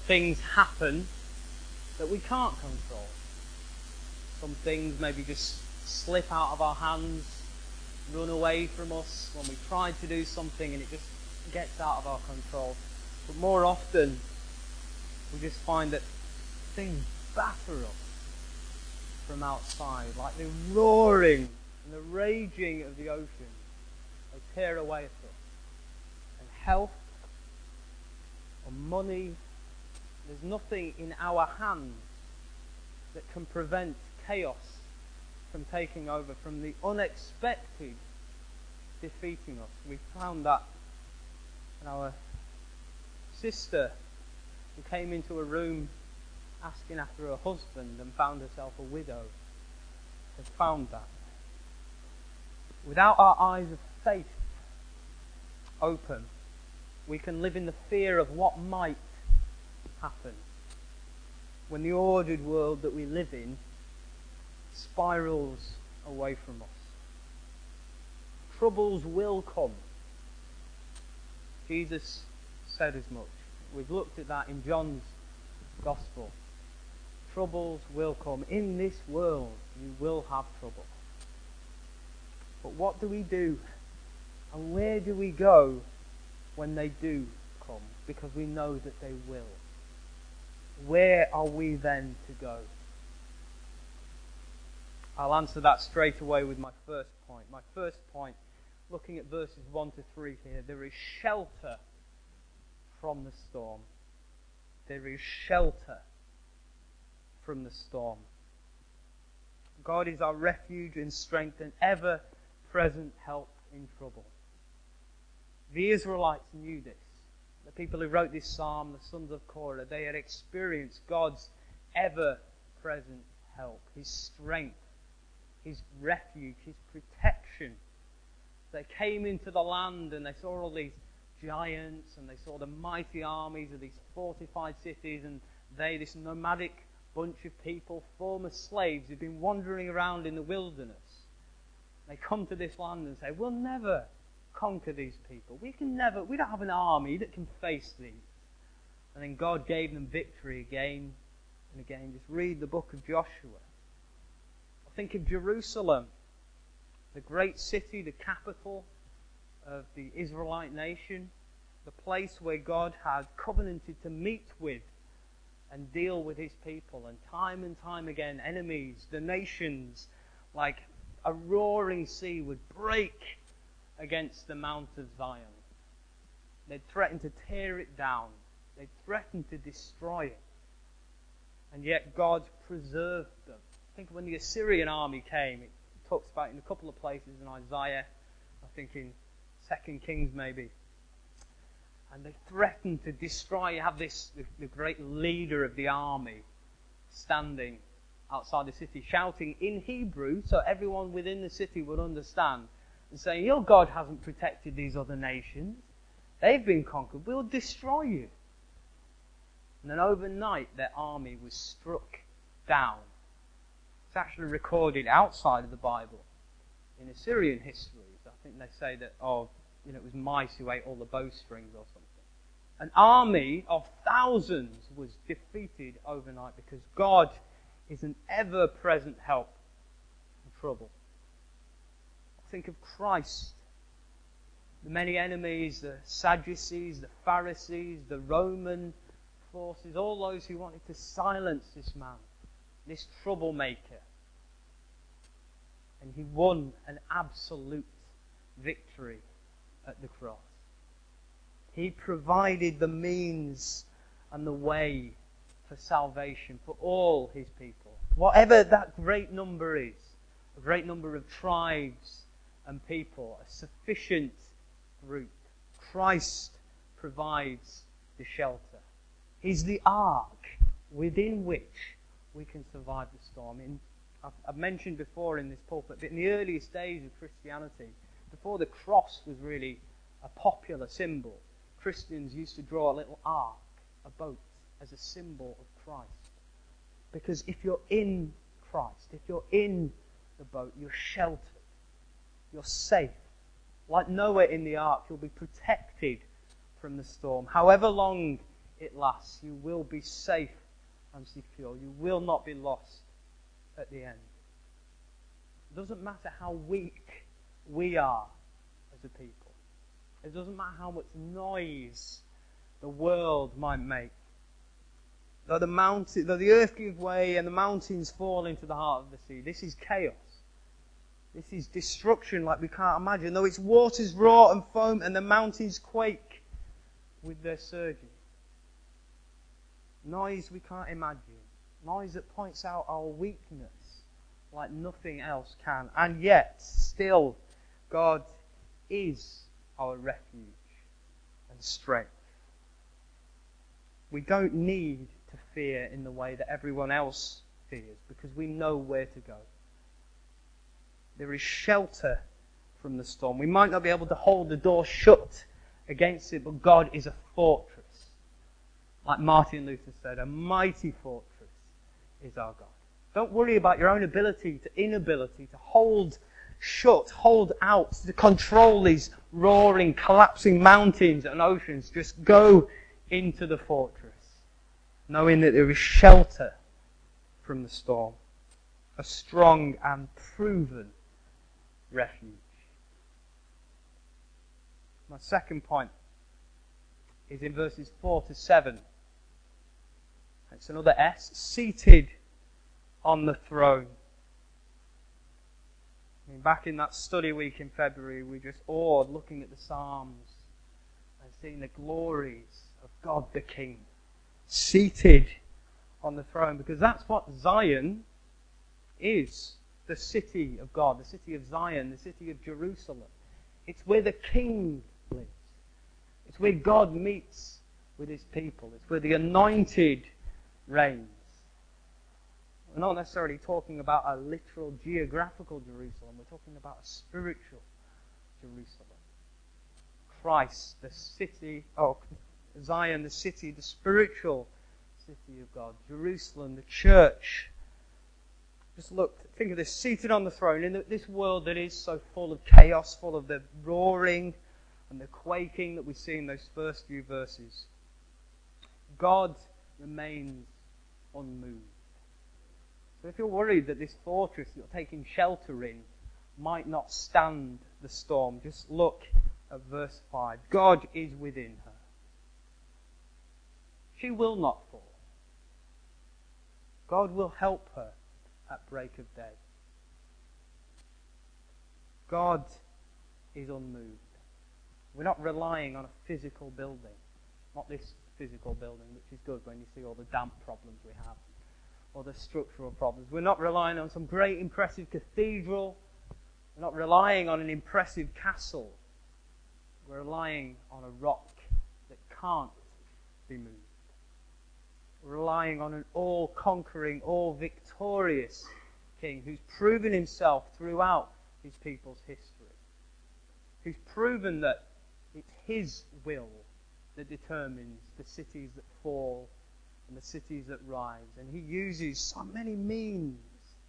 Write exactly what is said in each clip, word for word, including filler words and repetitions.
things happen that we can't control. Some things maybe just slip out of our hands, run away from us when we try to do something and it just gets out of our control. But more often, we just find that things batter us from outside, like the roaring and the raging of the ocean. They tear away at us. And health or money, there's nothing in our hands that can prevent chaos from taking over, from the unexpected defeating us. We found that in our sister who came into a room asking after her husband and found herself a widow. Has found that. Without our eyes of faith open, we can live in the fear of what might happen when the ordered world that we live in spirals away from us. Troubles will come. Jesus said as much. We've looked at that in John's Gospel. Troubles will come. In this world, you will have trouble. But what do we do? And where do we go when they do come? Because we know that they will. Where are we then to go? I'll answer that straight away with my first point. My first point, looking at verses one to three here, there is shelter from the storm. There is shelter from the storm. God is our refuge and strength and ever-present help in trouble. The Israelites knew this. The people who wrote this psalm, the sons of Korah, they had experienced God's ever-present help, His strength, His refuge, His protection. They came into the land and they saw all these giants and they saw the mighty armies of these fortified cities, and they, this nomadic bunch of people, former slaves who'd been wandering around in the wilderness, they come to this land and say, we'll never conquer these people. We can never, we don't have an army that can face these. And then God gave them victory again and again. Just read the book of Joshua. Think of Jerusalem, the great city, the capital of the Israelite nation, the place where God had covenanted to meet with and deal with His people. And time and time again, enemies, the nations, like a roaring sea, would break against the Mount of Zion. They'd threaten to tear it down. They'd threaten to destroy it. And yet God preserved them. Think when the Assyrian army came, it talks about it in a couple of places in Isaiah, I think in Second Kings maybe. And they threatened to destroy. You have this, the, the great leader of the army standing outside the city, shouting in Hebrew, so everyone within the city would understand, and saying, your God hasn't protected these other nations. They've been conquered. We'll destroy you. And then overnight, their army was struck down. It's actually recorded outside of the Bible in Assyrian histories. I think they say that, oh, you know, it was mice who ate all the bowstrings or something. An army of thousands was defeated overnight because God is an ever-present help in trouble. Think of Christ. The many enemies, the Sadducees, the Pharisees, the Roman forces, all those who wanted to silence this man, this troublemaker. And He won an absolute victory at the cross. He provided the means and the way for salvation for all His people. Whatever that great number is, a great number of tribes and people, a sufficient group. Christ provides the shelter. He's the ark within which we can survive the storm. In, I've, I've mentioned before in this pulpit that in the earliest days of Christianity, before the cross was really a popular symbol, Christians used to draw a little ark, a boat, as a symbol of Christ. Because if you're in Christ, if you're in the boat, you're sheltered. You're safe. Like Noah in the ark, you'll be protected from the storm. However long it lasts. You will be safe and secure. You will not be lost at the end. It doesn't matter how weak we are as a people. It doesn't matter how much noise the world might make. Though the mountain, though the earth give way and the mountains fall into the heart of the sea, this is chaos. This is destruction like we can't imagine. Though its waters roar and foam and the mountains quake with their surging. Noise we can't imagine. Noise that points out our weakness like nothing else can. And yet, still, God is our refuge and strength. We don't need to fear in the way that everyone else fears, because we know where to go. There is shelter from the storm. We might not be able to hold the door shut against it, but God is a fortress. Like Martin Luther said, a mighty fortress is our God. Don't worry about your own ability to inability to hold shut, hold out, to control these roaring, collapsing mountains and oceans. Just go into the fortress, knowing that there is shelter from the storm. A strong and proven refuge. My second point is in verses four to seven. It's another S. Seated on the throne. I mean, back in that study week in February, we just awed looking at the Psalms and seeing the glories of God the King. Seated on the throne. Because that's what Zion is. The city of God. The city of Zion. The city of Jerusalem. It's where the King lives. It's where God meets with His people. It's where the anointed reigns. We're not necessarily talking about a literal geographical Jerusalem. We're talking about a spiritual Jerusalem. Christ, the city, oh, Zion, the city, the spiritual city of God. Jerusalem, the church. Just look, think of this, seated on the throne in this world that is so full of chaos, full of the roaring and the quaking that we see in those first few verses. God remains unmoved. So if you're worried that this fortress that you're taking shelter in might not stand the storm, just look at verse five. God is within her. She will not fall. God will help her at break of day. God is unmoved. We're not relying on a physical building. Not this physical building, which is good when you see all the damp problems we have, or the structural problems. We're not relying on some great impressive cathedral. We're not relying on an impressive castle. We're relying on a rock that can't be moved. We're relying on an all-conquering, all-victorious King who's proven himself throughout his people's history. Who's proven that it's his will that determines the cities that fall and the cities that rise. And he uses so many means.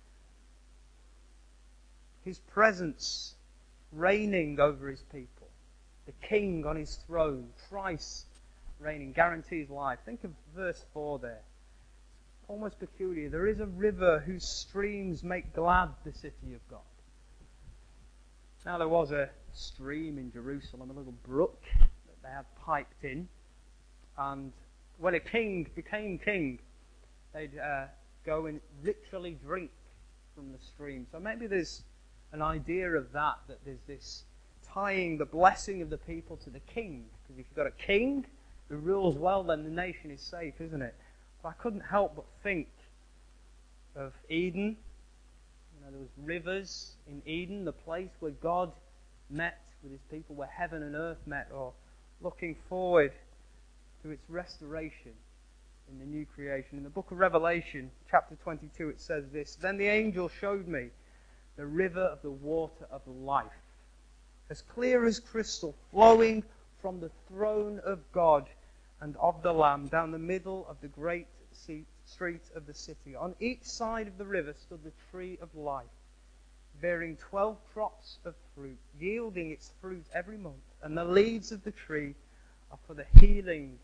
His presence reigning over his people. The King on his throne. Christ reigning. Guarantees life. Think of verse four there. Almost peculiar. There is a river whose streams make glad the city of God. Now there was a stream in Jerusalem, a little brook that they had piped in. And when a king became king, they'd uh, go and literally drink from the stream. So maybe there's an idea of that, that there's this tying the blessing of the people to the king. Because if you've got a king who rules well, then the nation is safe, isn't it? But I couldn't help but think of Eden. You know, there was rivers in Eden, the place where God met with his people, where heaven and earth met, or looking forward to its restoration in the new creation. In the book of Revelation, chapter twenty-two, it says this: Then the angel showed me the river of the water of life, as clear as crystal, flowing from the throne of God and of the Lamb down the middle of the great street of the city. On each side of the river stood the tree of life, bearing twelve crops of fruit, yielding its fruit every month, and the leaves of the tree are for the healing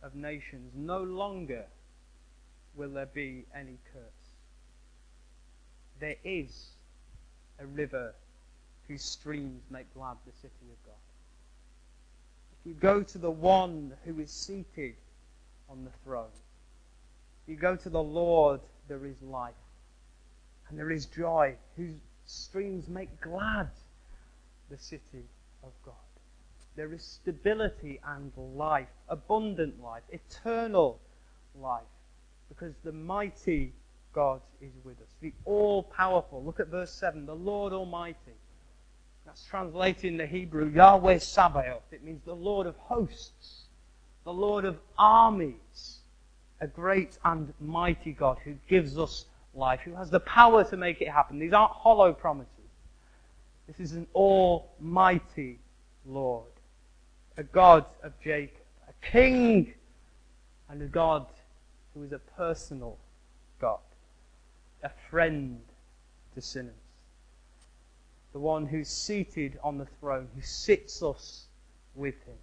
of nations. No longer will there be any curse. There is a river whose streams make glad the city of God. If you go to the one who is seated on the throne, if you go to the Lord, there is life and there is joy, whose streams make glad the city of God. There is stability and life, abundant life, eternal life, because the mighty God is with us, the all-powerful. Look at verse seven, the Lord Almighty. That's translated in the Hebrew, Yahweh Sabaoth. It means the Lord of hosts, the Lord of armies, a great and mighty God who gives us life, who has the power to make it happen. These aren't hollow promises. This is an almighty Lord, a God of Jacob, a king, and a God who is a personal God, a friend to sinners. The one who's seated on the throne, who sits us with him.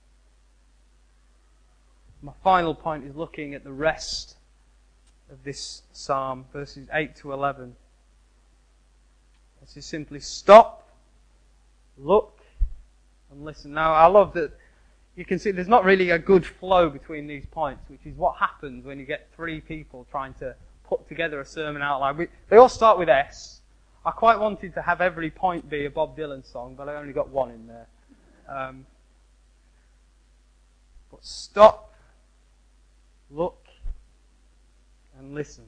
My final point is looking at the rest of this psalm, verses eight to eleven. This is simply stop, look, and listen. Now, I love that you can see there's not really a good flow between these points, which is what happens when you get three people trying to put together a sermon outline. We, they all start with S. I quite wanted to have every point be a Bob Dylan song, but I only got one in there. Um, but stop, look, and listen.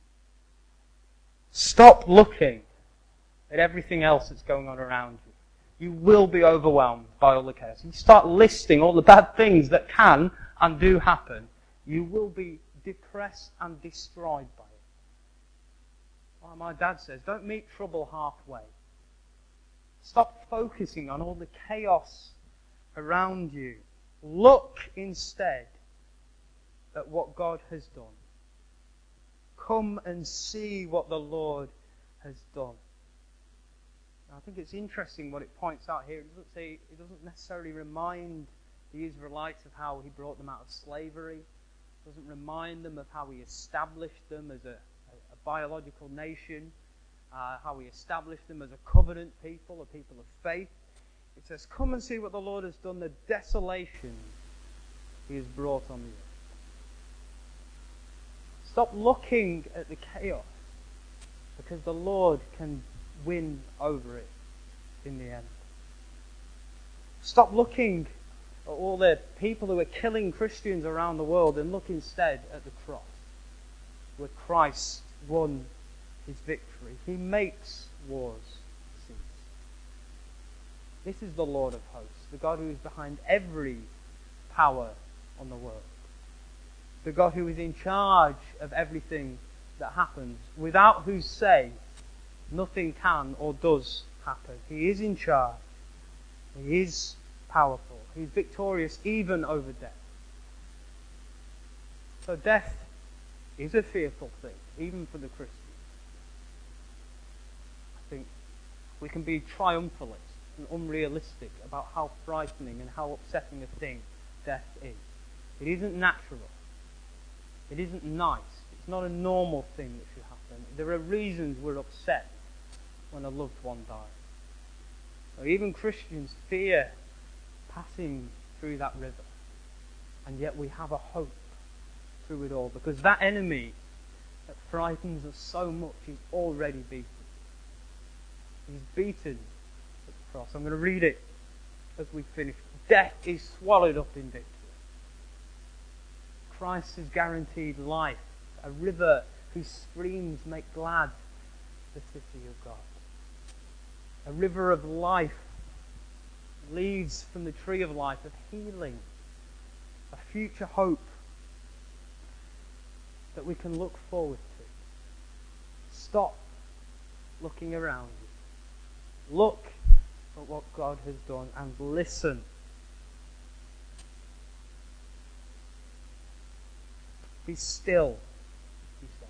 Stop looking at everything else that's going on around you. You will be overwhelmed by all the chaos. You start listing all the bad things that can and do happen. You will be depressed and destroyed by it. Like my dad says, don't meet trouble halfway. Stop focusing on all the chaos around you. Look instead at what God has done. Come and see what the Lord has done. And I think it's interesting what it points out here. It doesn't say, it doesn't necessarily remind the Israelites of how he brought them out of slavery. It doesn't remind them of how he established them as a, a, a biological nation, uh, how he established them as a covenant people, a people of faith. It says, come and see what the Lord has done, the desolation he has brought on the earth. Stop looking at the chaos, because the Lord can win over it in the end. Stop looking at all the people who are killing Christians around the world and look instead at the cross, where Christ won his victory. He makes wars cease. This is the Lord of hosts, the God who is behind every power on the world. The God who is in charge of everything that happens, without whose say nothing can or does happen. He is in charge. He is powerful. He's victorious even over death. So death is a fearful thing, even for the Christian. I think we can be triumphalist and unrealistic about how frightening and how upsetting a thing death is. It isn't natural. It isn't nice. It's not a normal thing that should happen. There are reasons we're upset when a loved one dies. So even Christians fear passing through that river. And yet we have a hope through it all, because that enemy that frightens us so much is already beaten. He's beaten at the cross. I'm going to read it as we finish. Death is swallowed up in victory. Christ has guaranteed life, a river whose streams make glad the city of God. A river of life leads from the tree of life, of healing, a future hope that we can look forward to. Stop looking around you. Look at what God has done and listen. Be still, he said.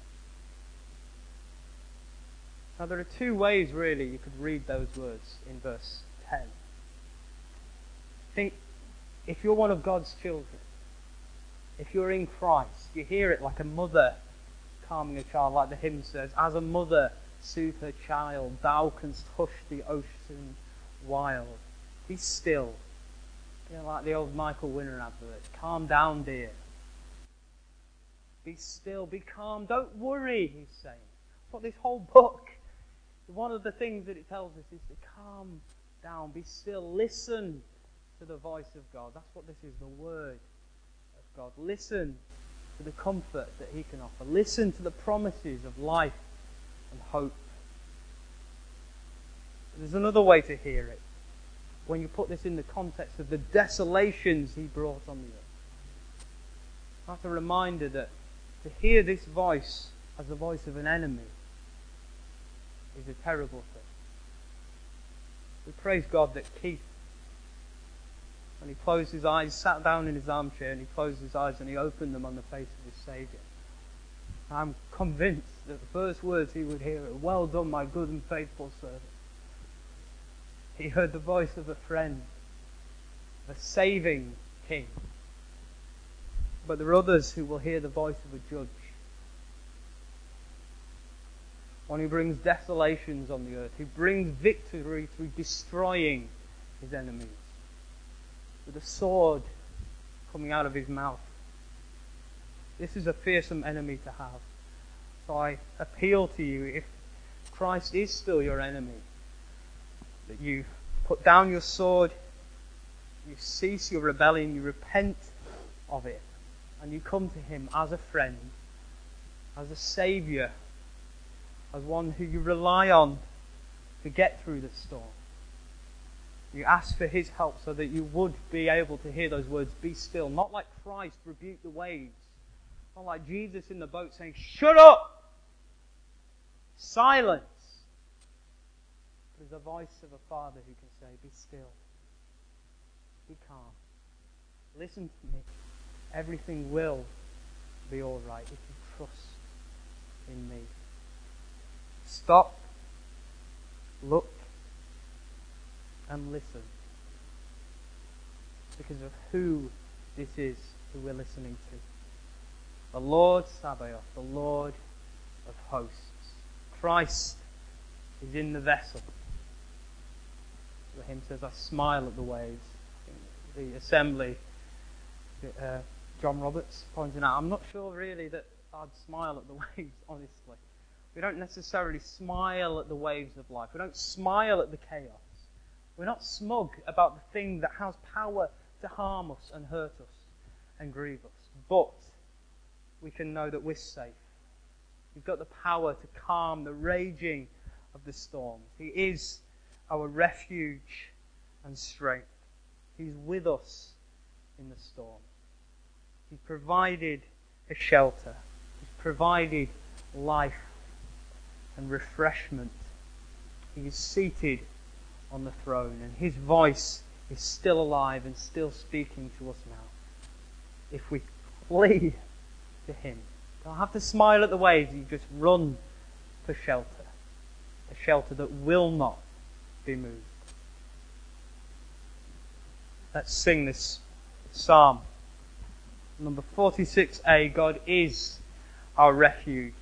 Now there are two ways really you could read those words in verse ten. Think, if you're one of God's children, If you're in Christ, you hear it like a mother calming a child, like the hymn says, as a mother soothe her child, thou canst hush the ocean wild. Be still. You know, like the old Michael Winner advert. Calm down, dear. Be still, be calm, don't worry, he's saying. But this whole book, one of the things that it tells us is to calm down, be still, listen to the voice of God. That's what this is, the word of God. Listen to the comfort that he can offer. Listen to the promises of life and hope. There's another way to hear it. When you put this in the context of the desolations he brought on the earth. That's a reminder that to hear this voice as the voice of an enemy is a terrible thing. We praise God that Keith, when he closed his eyes, sat down in his armchair and he closed his eyes and he opened them on the face of his Saviour. I'm convinced that the first words he would hear are, well done, my good and faithful servant. He heard the voice of a friend, a saving King. But there are others who will hear the voice of a judge. One who brings desolations on the earth, who brings victory through destroying his enemies, with a sword coming out of his mouth. This is a fearsome enemy to have. So I appeal to you, if Christ is still your enemy, that you put down your sword, you cease your rebellion, you repent of it, and you come to him as a friend, as a saviour, as one who you rely on to get through the storm. You ask for his help so that you would be able to hear those words, be still. Not like Christ rebuked the waves. Not like Jesus in the boat saying, shut up! Silence! There's the voice of a father who can say, be still. Be calm. Listen to me. Everything will be all right if you trust in me. Stop, look, and listen. Because of who this is who we're listening to. The Lord Sabaoth, the Lord of hosts. Christ is in the vessel. The hymn says, I smile at the waves. The assembly, uh, John Roberts pointing out, I'm not sure really that I'd smile at the waves, honestly. We don't necessarily smile at the waves of life. We don't smile at the chaos. We're not smug about the thing that has power to harm us and hurt us and grieve us. But we can know that we're safe. We've got the power to calm the raging of the storms. He is our refuge and strength. He's with us in the storm. He's provided a shelter. He's provided life and refreshment. He is seated on the throne, and his voice is still alive and still speaking to us now. If we flee to him, don't have to smile at the waves, you just run for shelter. A shelter that will not be moved. Let's sing this psalm. Number forty-six a, God is our refuge